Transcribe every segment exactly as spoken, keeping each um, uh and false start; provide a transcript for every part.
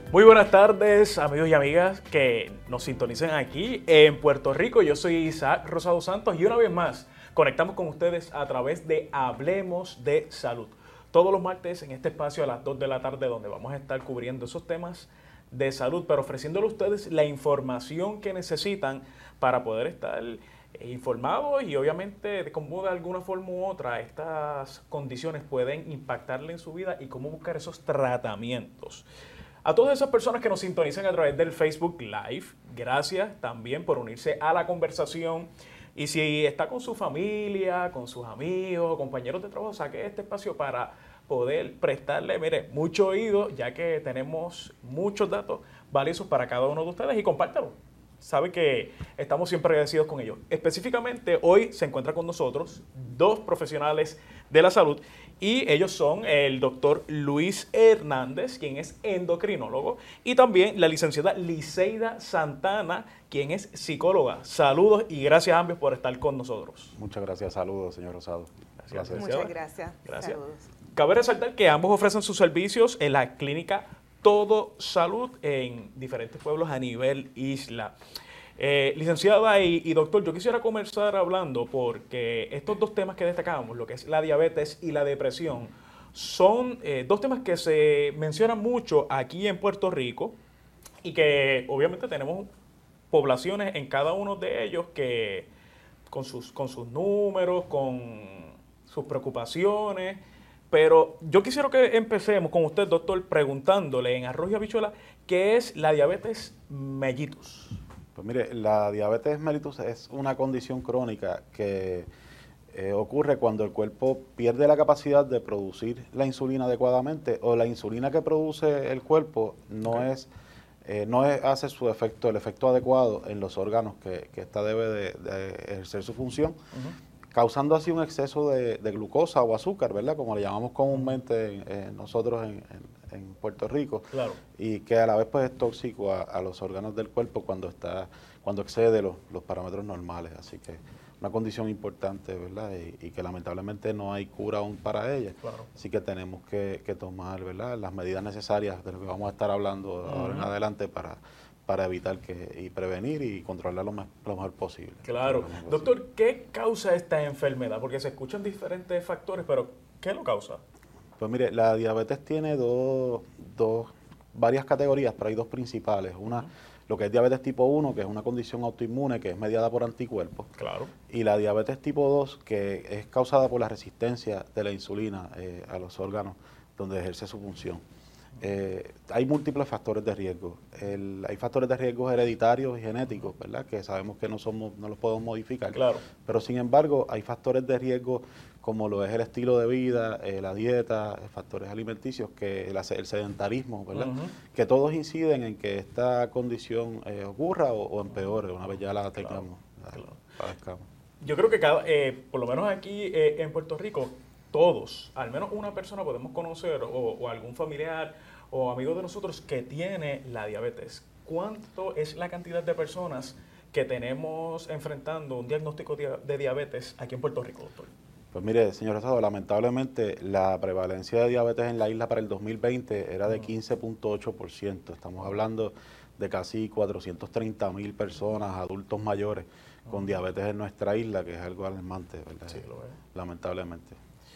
Muy buenas tardes, amigos y amigas que nos sintonizan aquí en Puerto Rico. Yo soy Isaac Rosado Santos y una vez más conectamos con ustedes a través de Hablemos de Salud. Todos los martes en este espacio a las dos de la tarde, donde vamos a estar cubriendo esos temas de salud, pero ofreciéndole a ustedes la información que necesitan para poder estar informados y obviamente de cómo de alguna forma u otra estas condiciones pueden impactarle en su vida y cómo buscar esos tratamientos. A todas esas personas que nos sintonizan a través del Facebook Live, gracias también por unirse a la conversación. Y si está con su familia, con sus amigos, compañeros de trabajo, saque este espacio para poder prestarle, mire, mucho oído, ya que tenemos muchos datos valiosos para cada uno de ustedes y compártalo. Sabe que estamos siempre agradecidos con ellos. Específicamente, hoy se encuentra con nosotros dos profesionales de la salud y ellos son el doctor Luis Hernández, quien es endocrinólogo, y también la licenciada Liceida Santana, quien es psicóloga. Saludos y gracias a ambos por estar con nosotros. Muchas gracias, saludos, señor Rosado. Gracias. gracias. Muchas gracias. Gracias. Saludos. Cabe resaltar que ambos ofrecen sus servicios en la clínica Todo Salud en diferentes pueblos a nivel isla. Eh, licenciada y, y doctor, yo quisiera comenzar hablando porque estos dos temas que destacábamos, lo que es la diabetes y la depresión, son eh, dos temas que se mencionan mucho aquí en Puerto Rico y que obviamente tenemos poblaciones en cada uno de ellos que con sus, con sus números, con sus preocupaciones. Pero yo quisiera que empecemos con usted, doctor, preguntándole en arroz y habichuela, ¿qué es la diabetes mellitus? Pues mire, la diabetes mellitus es una condición crónica que eh, ocurre cuando el cuerpo pierde la capacidad de producir la insulina adecuadamente o la insulina que produce el cuerpo no okay. es eh, no es, hace su efecto, el efecto adecuado en los órganos que, que ésta debe de, de ejercer su función. Uh-huh. Causando así un exceso de, de glucosa o azúcar, ¿verdad? Como le llamamos comúnmente en, en nosotros en, en, en Puerto Rico. Claro. Y que a la vez pues es tóxico a, a los órganos del cuerpo cuando está cuando excede los, los parámetros normales. Así que una condición importante, ¿verdad? Y, y que lamentablemente no hay cura aún para ella. Claro. Así que tenemos que, que tomar, ¿verdad?, las medidas necesarias de lo que vamos a estar hablando uh-huh. ahora en adelante para... para evitar que y prevenir y controlar lo, más, lo mejor posible. Claro. Mejor Doctor, posible. ¿Qué causa esta enfermedad? Porque se escuchan diferentes factores, pero ¿qué lo causa? Pues mire, la diabetes tiene dos, dos varias categorías, pero hay dos principales. Una, uh-huh. lo que es diabetes tipo uno, que es una condición autoinmune que es mediada por anticuerpos. Claro. Y la diabetes tipo dos, que es causada por la resistencia de la insulina eh, a los órganos donde ejerce su función. Eh, hay múltiples factores de riesgo. El, hay factores de riesgo hereditarios y genéticos, ¿verdad?, que sabemos que no somos, no los podemos modificar. Claro. Pero sin embargo, hay factores de riesgo como lo es el estilo de vida, eh, la dieta, factores alimenticios, que el, el sedentarismo, ¿verdad?, uh-huh. que todos inciden en que esta condición eh, ocurra o, o empeore una vez ya la tengamos. Claro. La, la Yo creo que cada, eh, por lo menos aquí eh, en Puerto Rico, todos, al menos una persona podemos conocer o, o algún familiar o amigo de nosotros que tiene la diabetes. ¿Cuánto es la cantidad de personas que tenemos enfrentando un diagnóstico de diabetes aquí en Puerto Rico, doctor? Pues mire, señor Rosado, lamentablemente la prevalencia de diabetes en la isla para el dos mil veinte era de quince punto ocho por ciento. Estamos hablando de casi cuatrocientos treinta mil personas, adultos mayores, con diabetes en nuestra isla, que es algo alarmante, ¿verdad? Sí, lo es. Lamentablemente.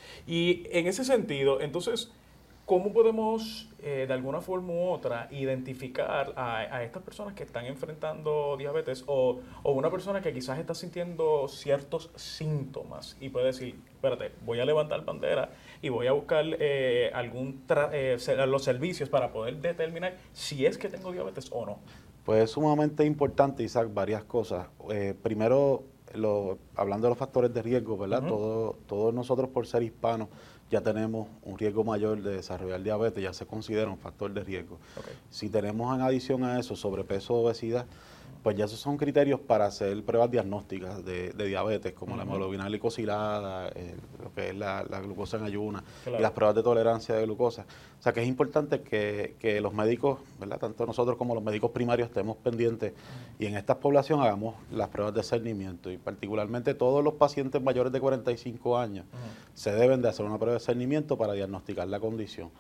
Y en ese sentido, entonces, ¿cómo podemos eh, de alguna forma u otra identificar a, a estas personas que están enfrentando diabetes o, o una persona que quizás está sintiendo ciertos síntomas y puede decir, espérate, voy a levantar bandera y voy a buscar eh, algún tra eh, los servicios para poder determinar si es que tengo diabetes o no? Pues es sumamente importante, Isaac, varias cosas. Eh, primero, lo, hablando de los factores de riesgo, ¿verdad? Uh-huh. Todo, todos nosotros por ser hispanos ya tenemos un riesgo mayor de desarrollar diabetes, ya se considera un factor de riesgo. Okay. Si tenemos en adición a eso sobrepeso o obesidad, pues ya esos son criterios para hacer pruebas diagnósticas de, de diabetes, como uh-huh. la hemoglobina glicosilada, eh, lo que es la, la glucosa en ayuna, claro. y las pruebas de tolerancia de glucosa. O sea que es importante que, que los médicos, ¿verdad?, tanto nosotros como los médicos primarios estemos pendientes uh-huh. y en esta población hagamos las pruebas de cernimiento. Y particularmente todos los pacientes mayores de cuarenta y cinco años uh-huh. se deben de hacer una prueba de cernimiento para diagnosticar la condición.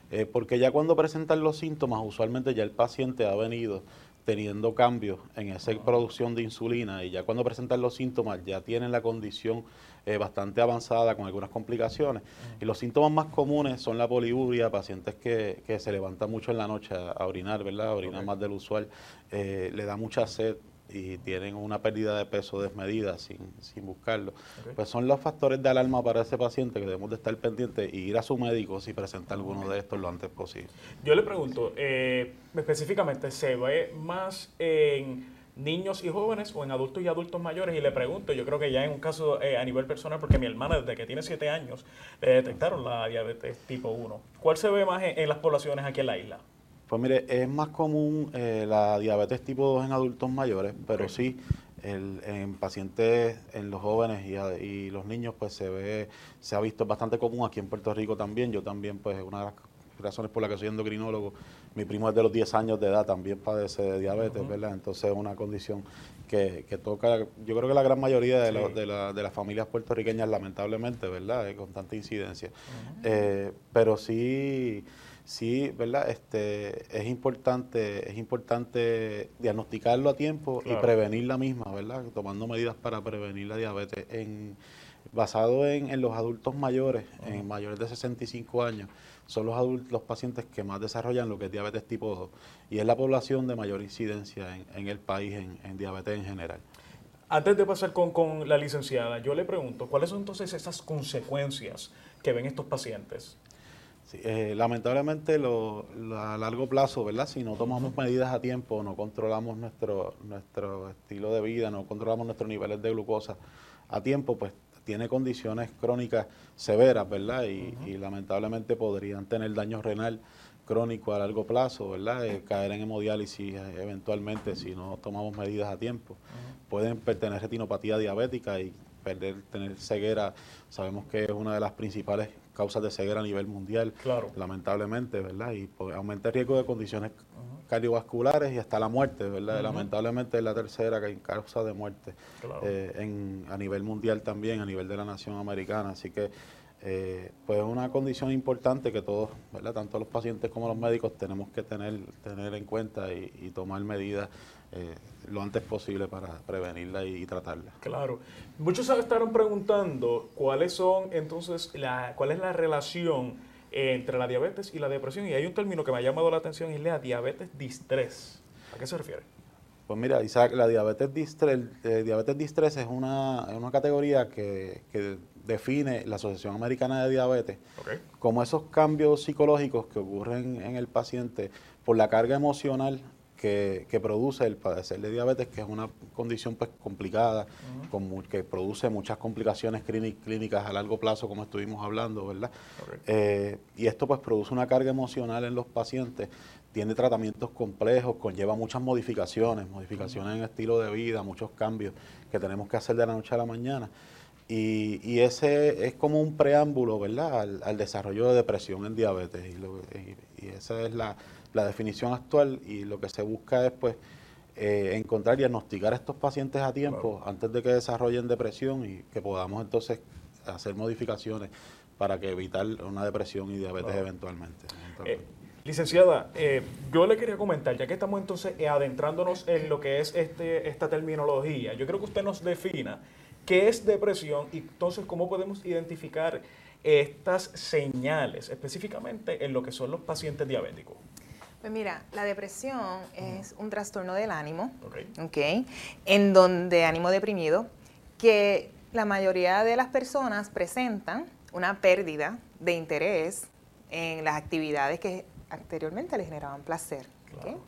eh, porque ya cuando presentan los síntomas, usualmente ya el paciente ha venido teniendo cambios en esa uh-huh. producción de insulina, y ya cuando presentan los síntomas ya tienen la condición eh, bastante avanzada con algunas complicaciones. Uh-huh. Y los síntomas más comunes son la poliuria, pacientes que, que se levantan mucho en la noche a, a orinar, ¿verdad? A orinar okay. más del usual, eh, le da mucha sed y tienen una pérdida de peso desmedida sin, sin buscarlo. Okay. Pues son los factores de alarma para ese paciente que debemos de estar pendientes y ir a su médico si presenta alguno okay. de estos lo antes posible. Yo le pregunto, eh, específicamente, ¿se ve más en niños y jóvenes o en adultos y adultos mayores? Y le pregunto, yo creo que ya en un caso eh, a nivel personal, porque mi hermana desde que tiene siete años le detectaron la diabetes tipo uno. ¿Cuál se ve más en, en las poblaciones aquí en la isla? Pues mire, es más común eh, la diabetes tipo dos en adultos mayores, pero okay. sí el, en pacientes, en los jóvenes y, y los niños, pues se ve, se ha visto bastante común aquí en Puerto Rico también. Yo también, pues una de las razones por las que soy endocrinólogo, mi primo es de los diez años de edad, también padece de diabetes, uh-huh. ¿verdad? Entonces es una condición que, que toca, yo creo que la gran mayoría de, sí. la, de, la, de las familias puertorriqueñas, lamentablemente, ¿verdad? Eh, con tanta incidencia. Uh-huh. eh, pero sí... Sí, ¿verdad? Este, es importante, es importante diagnosticarlo a tiempo claro. y prevenir la misma, ¿verdad? Tomando medidas para prevenir la diabetes. En, basado en, en los adultos mayores, uh-huh. en mayores de sesenta y cinco años, son los adultos, los pacientes que más desarrollan lo que es diabetes tipo dos, y es la población de mayor incidencia en, en el país en, en diabetes en general. Antes de pasar con, con la licenciada, yo le pregunto, ¿cuáles son entonces esas consecuencias que ven estos pacientes? Sí, eh, lamentablemente lo, lo, a largo plazo, ¿verdad? Si no tomamos medidas a tiempo, no controlamos nuestro, nuestro estilo de vida, no controlamos nuestros niveles de glucosa a tiempo, pues tiene condiciones crónicas severas, ¿verdad? Y, uh-huh. y lamentablemente podrían tener daño renal crónico a largo plazo, ¿verdad? Eh, caer en hemodiálisis eh, eventualmente si no tomamos medidas a tiempo. Uh-huh. Pueden tener retinopatía diabética y perder, tener ceguera. Sabemos que es una de las principales causas de ceguera a nivel mundial, claro. lamentablemente, ¿verdad? Y pues, aumenta el riesgo de condiciones uh-huh. cardiovasculares y hasta la muerte, ¿verdad? Uh-huh. Lamentablemente es la tercera causa de muerte claro. eh, en, a nivel mundial también, a nivel de la nación americana. Así que, eh, pues es una condición importante que todos, ¿verdad? Tanto los pacientes como los médicos tenemos que tener, tener en cuenta y, y tomar medidas eh, lo antes posible para prevenirla y, y tratarla. Claro. Muchos estarán preguntando cuáles son entonces, la, cuál es la relación entre la diabetes y la depresión. Y hay un término que me ha llamado la atención y es la diabetes distrés. ¿A qué se refiere? Pues mira, Isaac, la diabetes distrés, eh, diabetes distrés es una, una categoría que, que define la Asociación Americana de Diabetes okay. como esos cambios psicológicos que ocurren en el paciente por la carga emocional que, que produce el padecer de diabetes, que es una condición pues complicada, uh-huh. con, que produce muchas complicaciones clínicas a largo plazo, como estuvimos hablando, ¿verdad? Okay. Eh, y esto pues produce una carga emocional en los pacientes, tiene tratamientos complejos, conlleva muchas modificaciones, modificaciones uh-huh. en estilo de vida, muchos cambios que tenemos que hacer de la noche a la mañana. Y, y ese es como un preámbulo, ¿verdad?, al, al desarrollo de depresión en diabetes. Y, lo, y, y esa es la, la definición actual, y lo que se busca es pues eh, encontrar y diagnosticar a estos pacientes a tiempo claro. antes de que desarrollen depresión, y que podamos entonces hacer modificaciones para que evitar una depresión y diabetes claro. eventualmente. Eh, licenciada, eh, yo le quería comentar, ya que estamos entonces eh, adentrándonos en lo que es este, esta terminología, yo creo que usted nos defina qué es depresión y entonces cómo podemos identificar estas señales específicamente en lo que son los pacientes diabéticos. Pues mira, la depresión es un trastorno del ánimo, okay. Okay, en donde ánimo deprimido, que la mayoría de las personas presentan una pérdida de interés en las actividades que anteriormente les generaban placer. Claro. Okay.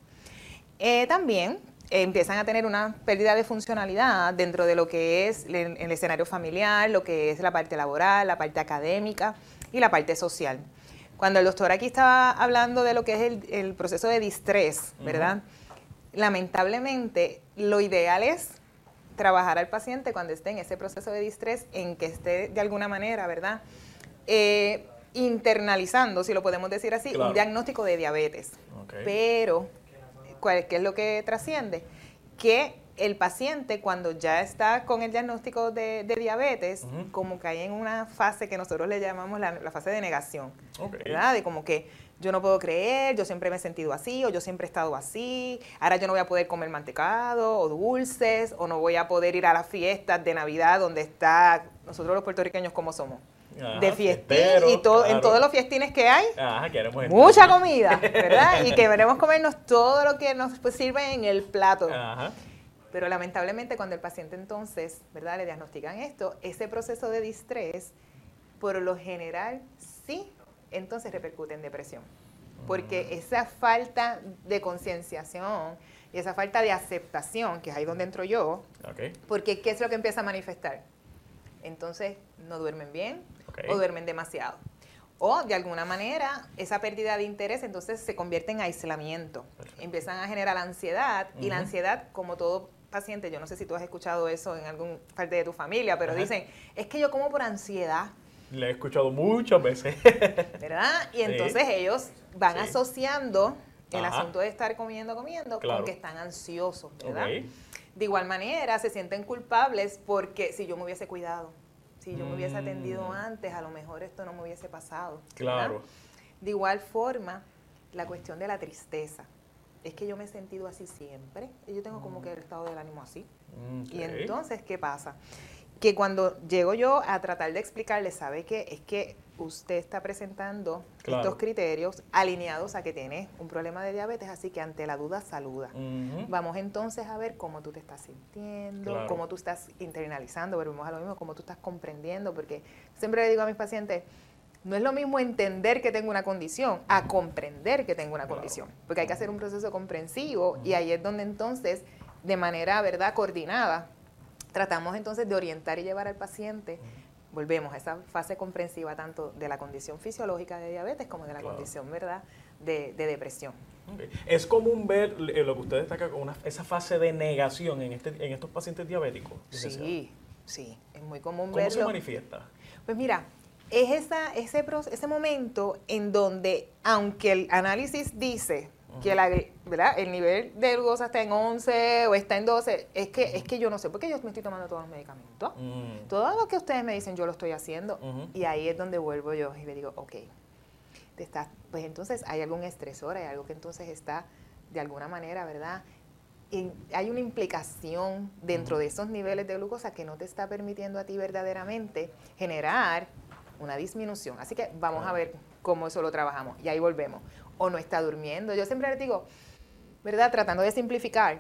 Eh, también eh, empiezan a tener una pérdida de funcionalidad dentro de lo que es el, el escenario familiar, lo que es la parte laboral, la parte académica y la parte social. Cuando el doctor aquí estaba hablando de lo que es el, el proceso de distrés, ¿verdad? Uh-huh. Lamentablemente, lo ideal es trabajar al paciente cuando esté en ese proceso de distrés, en que esté de alguna manera, ¿verdad?, Eh, internalizando, si lo podemos decir así, claro. un diagnóstico de diabetes. Okay. Pero, ¿cuál, ¿qué es lo que trasciende? Que el paciente, cuando ya está con el diagnóstico de, de diabetes, uh-huh. como cae en una fase que nosotros le llamamos la, la fase de negación, okay. ¿verdad? De como que yo no puedo creer, yo siempre me he sentido así, o yo siempre he estado así, ahora yo no voy a poder comer mantecado o dulces, o no voy a poder ir a las fiestas de Navidad donde está, nosotros los puertorriqueños como somos, Ajá, de fiestín fiestero, y todo, claro. en todos los fiestines que hay, Ajá, queremos mucha entrar. comida, ¿verdad? Y que queremos comernos todo lo que nos pues, sirve en el plato. Ajá. Pero lamentablemente cuando el paciente entonces, ¿verdad?, le diagnostican esto, ese proceso de distrés, por lo general, sí, entonces repercute en depresión. Porque esa falta de concienciación y esa falta de aceptación, que es ahí donde entro yo, Okay. porque ¿qué es lo que empieza a manifestar? Entonces no duermen bien Okay. o duermen demasiado. O de alguna manera esa pérdida de interés entonces se convierte en aislamiento. Perfecto. Empiezan a generar ansiedad y la Ujú. ansiedad, como todo paciente, yo no sé si tú has escuchado eso en alguna parte de tu familia, pero Ajá. dicen, es que yo como por ansiedad, Le he escuchado muchas veces. ¿verdad? Y Sí. entonces ellos van Sí. asociando el Ajá. asunto de estar comiendo, comiendo, Claro. con que están ansiosos, ¿verdad? Ok. De igual manera, se sienten culpables porque si yo me hubiese cuidado, si yo me hubiese atendido Mm. antes, a lo mejor esto no me hubiese pasado. ¿verdad? Claro. De igual forma, la cuestión de la tristeza. Es que yo me he sentido así siempre, y yo tengo como que el estado del ánimo así. Ok. Y entonces, ¿qué pasa? Que cuando llego yo a tratar de explicarle, ¿sabe qué? Es que usted está presentando Claro. estos criterios alineados a que tiene un problema de diabetes, así que ante la duda, saluda. Ujú. Vamos entonces a ver cómo tú te estás sintiendo, Claro. cómo tú estás internalizando, volvemos a lo mismo, cómo tú estás comprendiendo, porque siempre le digo a mis pacientes, no es lo mismo entender que tengo una condición a comprender que tengo una Claro. condición, porque hay que hacer un proceso comprensivo y ahí es donde entonces, de manera, ¿verdad?, coordinada, tratamos entonces de orientar y llevar al paciente, volvemos a esa fase comprensiva tanto de la condición fisiológica de diabetes como de la Claro. condición, ¿verdad?, de, de depresión. Ok. Es común ver eh, lo que usted destaca con una, esa fase de negación en, este, en estos pacientes diabéticos. licenciado. Sí, sí, es muy común ¿Cómo se verlo. manifiesta? Pues mira, es esa, ese, pro- ese momento en donde, aunque el análisis dice que la, ¿verdad?, el nivel de glucosa está en once o está en doce, es que, es que yo no sé, porque yo me estoy tomando todos los medicamentos. Mm. Todo lo que ustedes me dicen, yo lo estoy haciendo. Ujú. Y ahí es donde vuelvo yo y le digo, ok, te estás, pues entonces hay algún estresor, hay algo que entonces está de alguna manera, ¿verdad? Y hay una implicación dentro Ujú. de esos niveles de glucosa que no te está permitiendo a ti verdaderamente generar una disminución. Así que vamos Claro. a ver cómo eso lo trabajamos. Y ahí volvemos. O no está durmiendo. Yo siempre les digo, ¿verdad? Tratando de simplificar,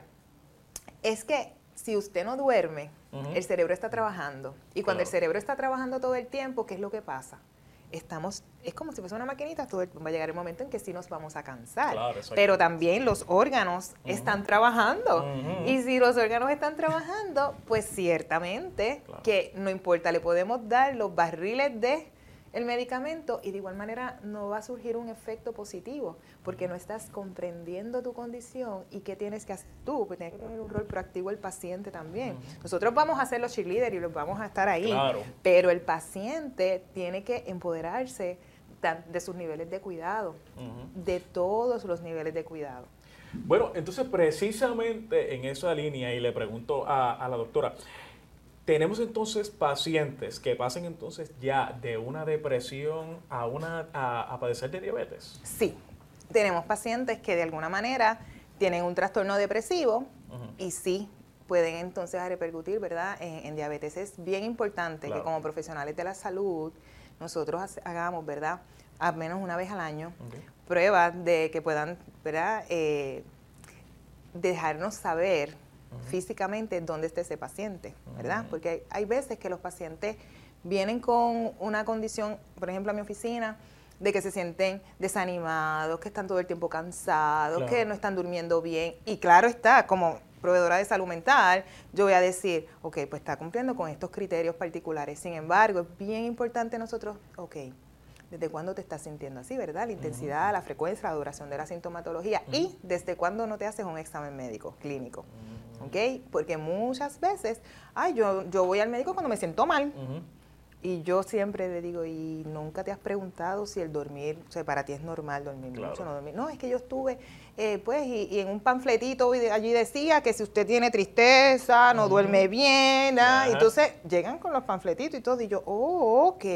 es que si usted no duerme, Ujú. el cerebro está trabajando. Y cuando el Claro. cerebro está trabajando todo el tiempo, ¿qué es lo que pasa? Estamos, es como si fuese una maquinita, todo el- va a llegar el momento en que sí nos vamos a cansar. Claro, exacto. Pero también los órganos Ujú. están trabajando. Ujú. Y si los órganos están trabajando, pues ciertamente Claro. que no importa, le podemos dar los barriles de el medicamento y de igual manera no va a surgir un efecto positivo porque no estás comprendiendo tu condición y qué tienes que hacer tú, pues tiene que tener un rol proactivo el paciente también. Ujú. Nosotros vamos a ser los cheerleaders y los vamos a estar ahí, Claro. pero el paciente tiene que empoderarse tan- de sus niveles de cuidado, Ujú. de todos los niveles de cuidado. Bueno, entonces precisamente en esa línea, y le pregunto a, a la doctora, tenemos entonces pacientes que pasen entonces ya de una depresión a, una, a, a padecer de diabetes. Sí, tenemos pacientes que de alguna manera tienen un trastorno depresivo Ujú. y sí pueden entonces repercutir, ¿verdad?, en, en diabetes. Es bien importante Claro. que como profesionales de la salud nosotros hace- hagamos, ¿verdad?, al menos una vez al año, Ok. pruebas de que puedan, ¿verdad?, eh, dejarnos saber Ujú. físicamente dónde está ese paciente, ¿verdad? Ujú. Porque hay, hay veces que los pacientes vienen con una condición, por ejemplo, a mi oficina, de que se sienten desanimados, que están todo el tiempo cansados, Claro. que no están durmiendo bien. Y claro está, como proveedora de salud mental, yo voy a decir, ok, pues está cumpliendo con estos criterios particulares. Sin embargo, es bien importante nosotros, ok, ¿desde cuándo te estás sintiendo así, verdad? La intensidad, la frecuencia, la duración de la sintomatología y desde cuándo no te haces un examen médico, clínico, ¿ok? Porque muchas veces, ay, yo, yo voy al médico cuando me siento mal. Ujú. Y yo siempre le digo, ¿y nunca te has preguntado si el dormir, o sea, para ti es normal dormir Claro. mucho, no dormir? No, es que yo estuve, eh, pues, y, y en un panfletito y de- allí decía que si usted tiene tristeza, no Ujú. duerme bien, ¿ah? Ajá. Entonces llegan con los panfletitos y todo, y yo, oh, ok.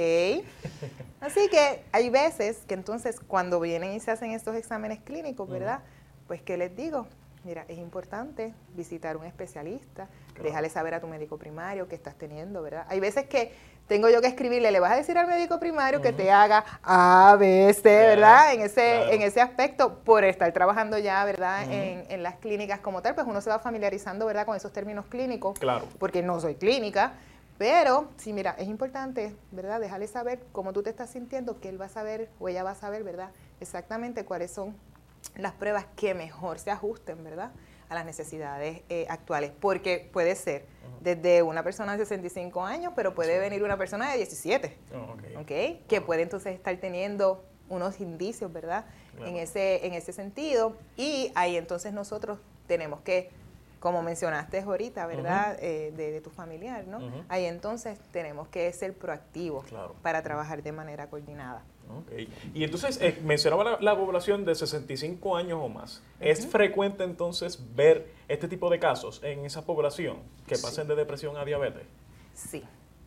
Así que hay veces que entonces cuando vienen y se hacen estos exámenes clínicos, ¿verdad? Pues, ¿qué les digo? Mira, es importante visitar un especialista, Claro. déjale saber a tu médico primario que estás teniendo, ¿verdad? Hay veces que tengo yo que escribirle, le vas a decir al médico primario que te haga A, B, C, ¿verdad? En ese, claro. en ese aspecto, por estar trabajando ya, ¿verdad? Ujú. en, en las clínicas como tal, pues uno se va familiarizando, ¿verdad? Con esos términos clínicos, Claro. porque no soy clínica, pero sí, mira, es importante, ¿verdad? Dejarle saber cómo tú te estás sintiendo, que él va a saber o ella va a saber, ¿verdad? Exactamente cuáles son las pruebas que mejor se ajusten, ¿verdad?, a las necesidades eh, actuales, porque puede ser desde una persona de sesenta y cinco años, pero puede Sí. venir una persona de diecisiete, Oh, ok. ¿ok? Que puede entonces estar teniendo unos indicios, ¿verdad?, Claro. en ese, en ese sentido, y ahí entonces nosotros tenemos que, como mencionaste ahorita, ¿verdad?, Ujú. eh, de, de tu familiar, ¿no? Ujú. Ahí entonces tenemos que ser proactivos Claro. para trabajar de manera coordinada. Ok. Y entonces, eh, mencionaba la, la población de sesenta y cinco años o más. ¿Es Ujú. frecuente entonces ver este tipo de casos en esa población que Sí. pasen de depresión a diabetes? Sí.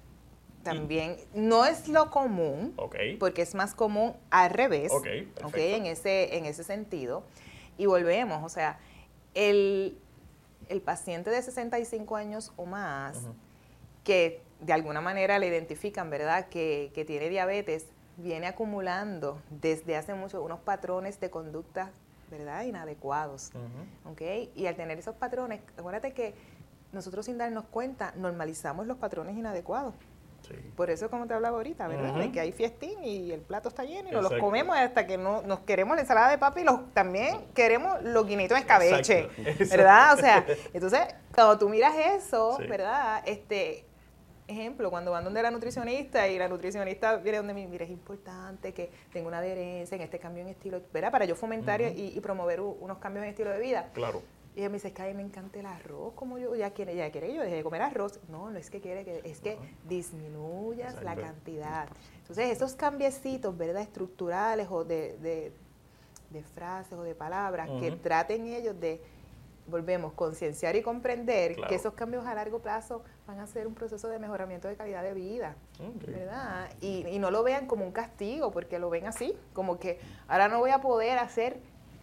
También no es lo común, Ok. porque es más común al revés, Ok, ¿ok? perfecto. En ese, en ese sentido. Y volvemos, o sea, el, el paciente de sesenta y cinco años o más, Ujú. que de alguna manera le identifican, ¿verdad?, que, que tiene diabetes, viene acumulando desde hace mucho unos patrones de conducta, ¿verdad?, inadecuados, Ujú. ¿ok? Y al tener esos patrones, acuérdate que nosotros sin darnos cuenta normalizamos los patrones inadecuados. Sí. Por eso, como te hablaba ahorita, ¿verdad? Ujú. De que hay fiestín y el plato está lleno y nos los Exacto. comemos hasta que no nos queremos la ensalada de papa y los, también queremos los guinitos de escabeche, Exacto. ¿verdad? O sea, entonces, cuando tú miras eso, Sí. ¿verdad? Este, ejemplo, cuando van donde la nutricionista y la nutricionista viene donde mí, mira, es importante que tenga una adherencia en este cambio en estilo, ¿verdad? Para yo fomentar Ujú. y, y promover u- unos cambios en estilo de vida. Claro. Y ella me dice, es que a mí me encanta el arroz, como yo, ya quiere, ya quiere que yo deje de comer arroz. No, no es que quiere, que es que Ajá. disminuyas la Exacto. cantidad. Entonces, esos cambiecitos, ¿verdad?, estructurales o de, de, de frases o de palabras que Ujú. traten ellos de, volvemos, concienciar y comprender Claro. que esos cambios a largo plazo van a ser un proceso de mejoramiento de calidad de vida, Ok. ¿verdad? Y, y no lo vean como un castigo, porque lo ven así, como que ahora no voy a poder hacer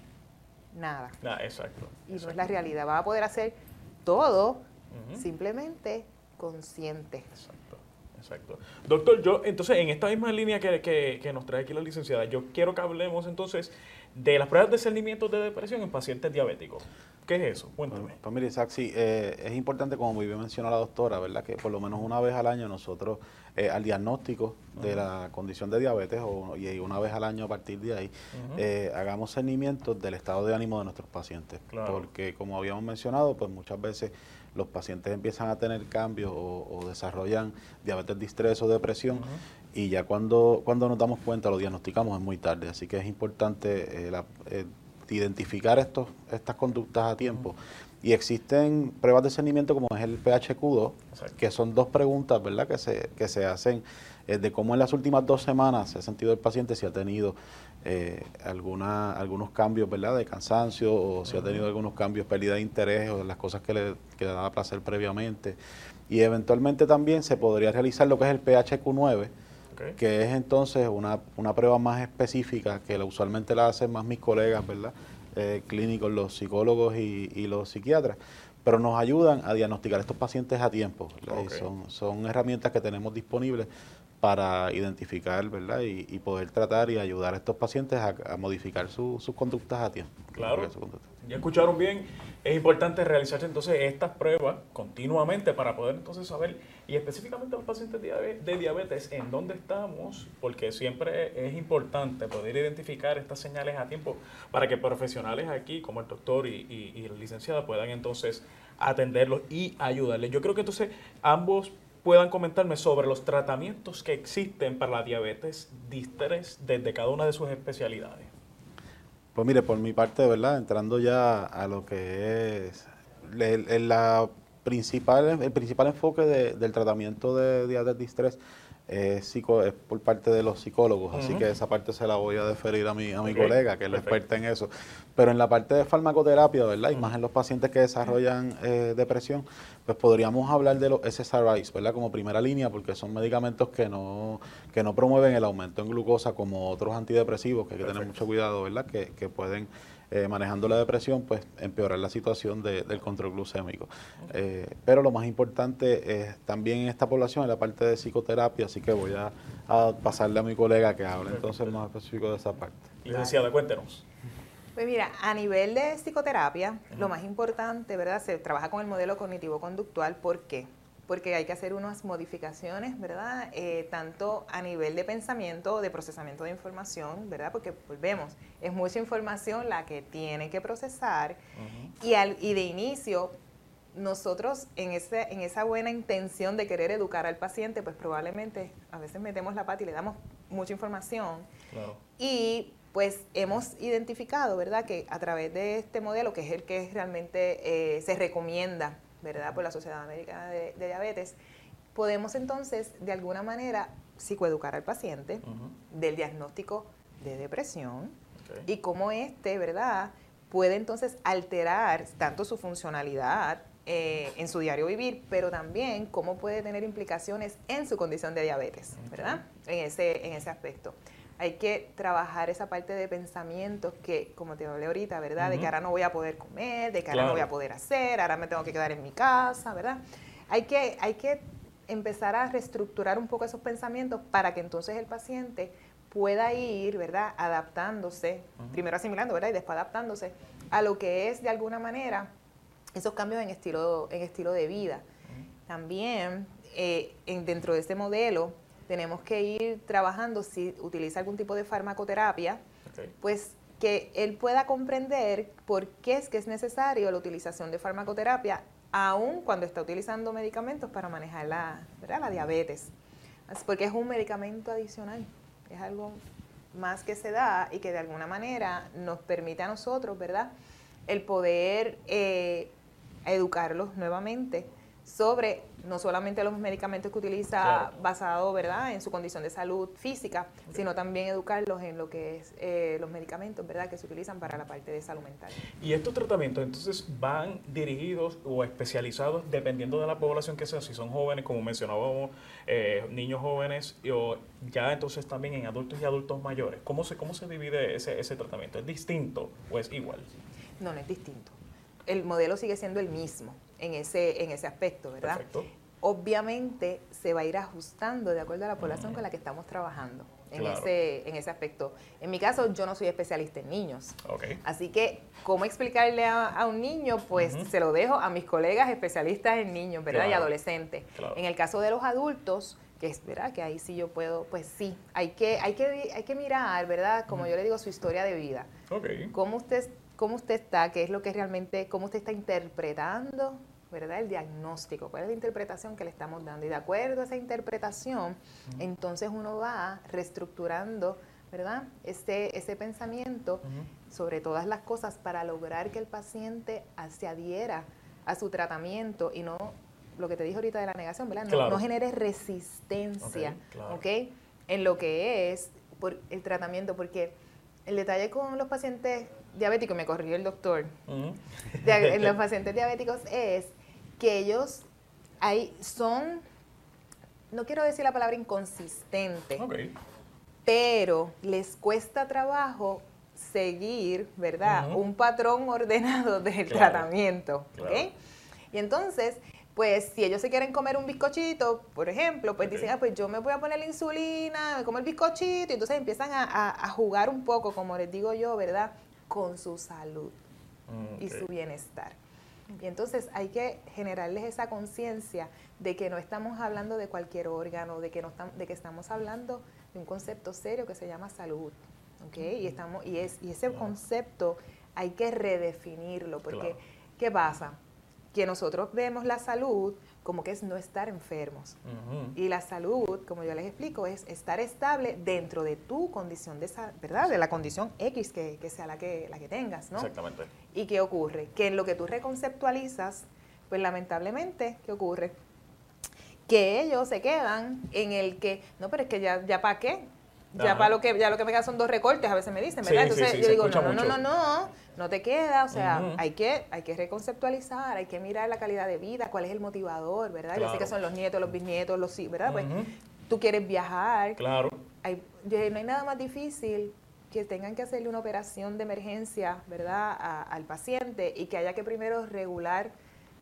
nada. Ah, exacto. Y no es exacto. la realidad. Van a poder hacer todo Ujú. simplemente consciente. Exacto, exacto. Doctor, yo entonces en esta misma línea que, que, que nos trae aquí la licenciada, yo quiero que hablemos entonces de las pruebas de discernimiento de depresión en pacientes diabéticos. ¿Qué es eso? Cuéntame. Pues, pues mire, Isaac, sí, eh, es importante, como muy bien mencionó la doctora, ¿verdad?, que por lo menos una vez al año nosotros, eh, al diagnóstico de la condición de diabetes, o, y una vez al año a partir de ahí, Ujú. eh, hagamos seguimiento del estado de ánimo de nuestros pacientes. Claro. Porque, como habíamos mencionado, pues muchas veces los pacientes empiezan a tener cambios o, o desarrollan diabetes de estrés o depresión, Ujú. y ya cuando, cuando nos damos cuenta, lo diagnosticamos es muy tarde. Así que es importante eh, la, eh, identificar estos, estas conductas a tiempo. Y existen pruebas de discernimiento como es el P H Q dos, Exacto. que son dos preguntas, ¿verdad?, que se, que se hacen eh, de cómo en las últimas dos semanas se ha sentido el paciente, si ha tenido eh, alguna, algunos cambios, ¿verdad?, de cansancio, o si ha tenido algunos cambios, pérdida de interés, o las cosas que le, que le daba placer previamente. Y eventualmente también se podría realizar lo que es el P H Q nueve, Ok. que es entonces una, una prueba más específica, que la, usualmente la hacen más mis colegas, ¿verdad?, eh, clínicos, los psicólogos y, y los psiquiatras, pero nos ayudan a diagnosticar a estos pacientes a tiempo, ¿verdad? Ok. Y son, son herramientas que tenemos disponibles para identificar, ¿verdad?, y, y poder tratar y ayudar a estos pacientes a, a modificar su- sus conductas a tiempo. Claro. Su conducta. Ya escucharon bien, es importante realizarse entonces estas pruebas continuamente para poder entonces saber, y específicamente los pacientes diabe- de diabetes, en dónde estamos, porque siempre es importante poder identificar estas señales a tiempo para que profesionales aquí, como el doctor y, y, y la licenciada, puedan entonces atenderlos y ayudarles. Yo creo que entonces ambos puedan comentarme sobre los tratamientos que existen para la diabetes de estrés desde cada una de sus especialidades. Pues mire, por mi parte, ¿verdad?, entrando ya a lo que es el- el- la principal, el principal enfoque de, del tratamiento de diabetes de estrés es, psico, es por parte de los psicólogos, uh-huh. así que esa parte se la voy a deferir a mi, a mi okay. colega, que es la experta en eso. Pero en la parte de farmacoterapia, ¿verdad? Y uh-huh. más en los pacientes que desarrollan eh, depresión, pues podríamos hablar de los S S R Is, ¿verdad? Como primera línea, porque son medicamentos que no, que no promueven el aumento en glucosa como otros antidepresivos, que hay que Perfecto. tener mucho cuidado, ¿verdad? Que, que pueden... Eh, manejando la depresión, pues empeorar la situación de, del control glucémico. Eh, pero lo más importante es también en esta población, en la parte de psicoterapia, así que voy a, a pasarle a mi colega que hable entonces más específico de esa parte. Licenciada, cuéntenos. Pues mira, a nivel de psicoterapia, uh-huh. lo más importante, ¿verdad? Se trabaja con el modelo cognitivo-conductual. ¿Por qué? Porque hay que hacer unas modificaciones, ¿verdad? Eh, tanto a nivel de pensamiento, de procesamiento de información, ¿verdad? Porque volvemos, es mucha información la que tiene que procesar uh-huh. y, al, y de inicio, nosotros en, ese, en esa buena intención de querer educar al paciente, pues probablemente a veces metemos la pata y le damos mucha información. Claro. Y pues hemos identificado, ¿verdad? Que a través de este modelo, que es el que realmente eh, se recomienda, ¿verdad? Por la Sociedad Americana de, de Diabetes, podemos entonces de alguna manera psicoeducar al paciente uh-huh. del diagnóstico de depresión okay. y cómo este, ¿verdad? Puede entonces alterar tanto su funcionalidad eh, en su diario vivir, pero también cómo puede tener implicaciones en su condición de diabetes, ¿verdad? Okay. En ese, en ese aspecto. Hay que trabajar esa parte de pensamientos que, como te hablé ahorita, ¿verdad? Uh-huh. De que ahora no voy a poder comer, de que ahora claro. no voy a poder hacer, ahora me tengo que quedar en mi casa, ¿verdad? Hay que, hay que empezar a reestructurar un poco esos pensamientos para que entonces el paciente pueda ir, ¿verdad? Adaptándose, uh-huh. primero asimilando, ¿verdad? Y después adaptándose a lo que es, de alguna manera, esos cambios en estilo, en estilo de vida. Uh-huh. También, eh, en, dentro de este modelo, tenemos que ir trabajando, si utiliza algún tipo de farmacoterapia, okay. pues que él pueda comprender por qué es que es necesario la utilización de farmacoterapia, aun cuando está utilizando medicamentos para manejar la, ¿verdad? la diabetes. Porque es un medicamento adicional, es algo más que se da y que de alguna manera nos permite a nosotros, ¿verdad?, el poder eh, educarlos nuevamente sobre no solamente los medicamentos que utiliza claro. basado, ¿verdad?, en su condición de salud física, okay. sino también educarlos en lo que es eh, los medicamentos, ¿verdad?, que se utilizan para la parte de salud mental. Y estos tratamientos entonces van dirigidos o especializados dependiendo de la población que sea, si son jóvenes, como mencionábamos, eh, niños jóvenes, o ya entonces también en adultos y adultos mayores. ¿Cómo se, cómo se divide ese, ese tratamiento? ¿Es distinto o es igual? No, no es distinto. El modelo sigue siendo el mismo en ese, en ese aspecto, ¿verdad? Perfecto. Obviamente se va a ir ajustando de acuerdo a la población mm. con la que estamos trabajando en, claro. ese, en ese aspecto. En mi caso, yo no soy especialista en niños. Okay. Así que, ¿cómo explicarle a, a un niño? Pues uh-huh. se lo dejo a mis colegas especialistas en niños, ¿verdad? Claro. Y adolescentes. Claro. En el caso de los adultos, que es verdad que ahí sí yo puedo, pues sí, hay que, hay que, hay que mirar, ¿verdad? Como uh-huh. yo le digo, su historia de vida. Okay. ¿Cómo usted, cómo usted está? ¿Qué es lo que realmente, cómo usted está interpretando, ¿verdad?, el diagnóstico? ¿Cuál es la interpretación que le estamos dando? Y de acuerdo a esa interpretación, uh-huh. entonces uno va reestructurando, ¿verdad?, ese, ese pensamiento uh-huh. sobre todas las cosas para lograr que el paciente se adhiera a su tratamiento y no, lo que te dije ahorita de la negación, ¿verdad?, no, claro. no genere resistencia, okay, claro. ¿okay?, en lo que es por el tratamiento, porque el detalle con los pacientes diabéticos, me corrigió el doctor, uh-huh. de, en los pacientes diabéticos es que ellos hay, son, no quiero decir la palabra inconsistente, okay. pero les cuesta trabajo seguir, ¿verdad?, uh-huh. un patrón ordenado del claro. tratamiento, claro. ¿okay? Y entonces, pues si ellos se quieren comer un bizcochito, por ejemplo, pues okay. dicen, ah, pues yo me voy a poner la insulina, me como el bizcochito, y entonces empiezan a, a, a jugar un poco, como les digo yo, ¿verdad?, con su salud okay. y su bienestar. Y entonces hay que generarles esa conciencia de que no estamos hablando de cualquier órgano, de que, no estamos, de que estamos hablando de un concepto serio que se llama salud, ¿okay? Uh-huh. Y, estamos, y, es, y ese claro. concepto hay que redefinirlo, porque claro. ¿qué pasa? Que nosotros vemos la salud como que es no estar enfermos. Uh-huh. Y la salud, como yo les explico, es estar estable dentro de tu condición, de esa, ¿verdad? De la condición X que, que sea la que, la que tengas, ¿no? Exactamente. ¿Y qué ocurre? Que en lo que tú reconceptualizas, Pues lamentablemente, ¿qué ocurre? Que ellos se quedan en el que, no, pero es que ya, ya para qué, ya para lo que ya lo que me queda son dos recortes, a veces me dicen, ¿verdad? Sí, Entonces sí, sí, yo digo, no, no, mucho. no, no, no, no te queda, o sea, uh-huh. hay que hay que reconceptualizar, hay que mirar la calidad de vida, cuál es el motivador, ¿verdad? Claro. Yo sé que son los nietos, los bisnietos, los hijos, ¿verdad? Uh-huh. Pues tú quieres viajar. Claro. Hay, no hay nada más difícil que tengan que hacerle una operación de emergencia, ¿verdad?, a, al paciente y que haya que primero regular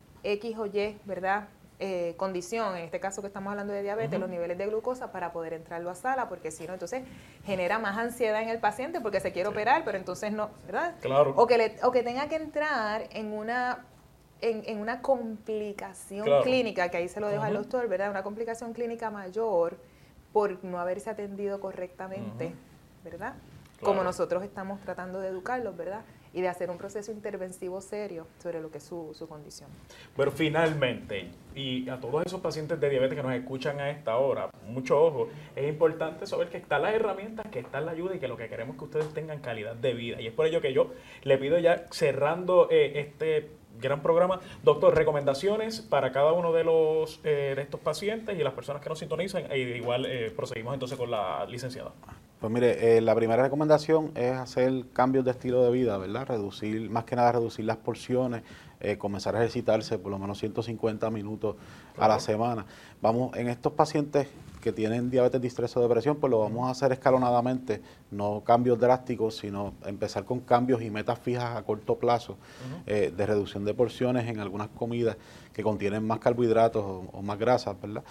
X o Y, ¿verdad?, eh, condición, en este caso que estamos hablando de diabetes, uh-huh. los niveles de glucosa para poder entrarlo a sala, porque si no, entonces genera más ansiedad en el paciente porque se quiere sí. operar, pero entonces no, ¿verdad? Claro. O que, le, o que tenga que entrar en una... En, en una complicación claro. clínica, que ahí se lo dejo uh-huh. al doctor, ¿verdad? Una complicación clínica mayor por no haberse atendido correctamente, uh-huh. ¿verdad? Claro. Como nosotros estamos tratando de educarlos, ¿verdad? Y de hacer un proceso interventivo serio sobre lo que es su, su condición. Pero finalmente, y a todos esos pacientes de diabetes que nos escuchan a esta hora, mucho ojo, es importante saber que están las herramientas, que está la ayuda y que lo que queremos es que ustedes tengan calidad de vida. Y es por ello que yo le pido ya, cerrando eh, este gran programa, doctor, recomendaciones para cada uno de los eh, de estos pacientes y las personas que nos sintonizan, e igual eh, proseguimos entonces con la licenciada. Pues mire, eh, la primera recomendación es hacer cambios de estilo de vida, ¿verdad? Reducir, más que nada reducir las porciones, eh, comenzar a ejercitarse por lo menos ciento cincuenta minutos claro. a la semana. Vamos, en estos pacientes que tienen diabetes de estrés o depresión, pues lo vamos a hacer escalonadamente, no cambios drásticos, sino empezar con cambios y metas fijas a corto plazo, uh-huh. eh, de reducción de porciones en algunas comidas que contienen más carbohidratos o, o más grasas, ¿verdad?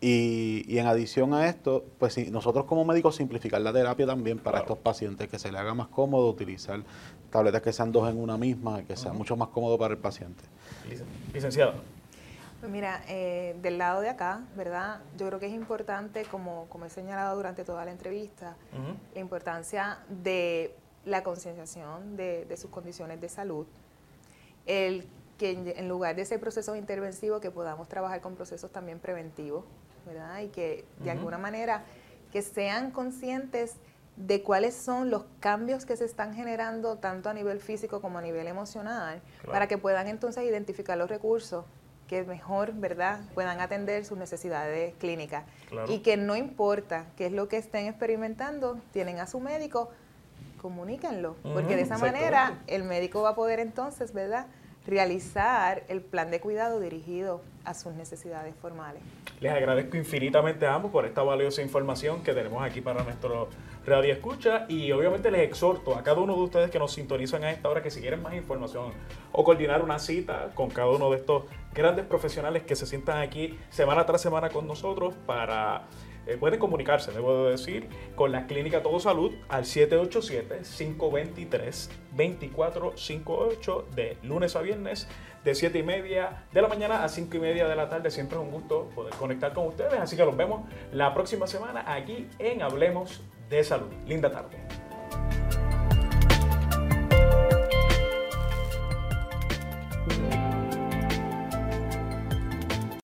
Y, y en adición a esto, pues si nosotros como médicos simplificar la terapia también para claro. estos pacientes, que se le haga más cómodo utilizar tabletas que sean dos en una misma, que sea uh-huh. mucho más cómodo para el paciente. Licenciada. Pues mira, eh, del lado de acá, ¿verdad? Yo creo que es importante, como, como he señalado durante toda la entrevista, uh-huh. la importancia de la concienciación de, de sus condiciones de salud, el que en, en lugar de ese proceso intervencivo que podamos trabajar con procesos también preventivos, ¿verdad? Y que de uh-huh. alguna manera que sean conscientes de cuáles son los cambios que se están generando tanto a nivel físico como a nivel emocional, claro. para que puedan entonces identificar los recursos que mejor, ¿verdad?, puedan atender sus necesidades clínicas. Claro. Y que no importa qué es lo que estén experimentando, tienen a su médico, comuníquenlo, uh-huh. porque de esa manera el médico va a poder entonces, ¿verdad?, realizar el plan de cuidado dirigido a sus necesidades formales. Les agradezco infinitamente a ambos por esta valiosa información que tenemos aquí para nuestro Radio Escucha, y obviamente les exhorto a cada uno de ustedes que nos sintonizan a esta hora que si quieren más información o coordinar una cita con cada uno de estos grandes profesionales que se sientan aquí semana tras semana con nosotros para... Eh, pueden comunicarse, debo decir, con la Clínica Todo Salud al siete ocho siete, cinco dos tres, dos cuatro cinco ocho de lunes a viernes de siete y media de la mañana a cinco y media de la tarde. Siempre es un gusto poder conectar con ustedes, así que los vemos la próxima semana aquí en Hablemos de Salud. Linda tarde.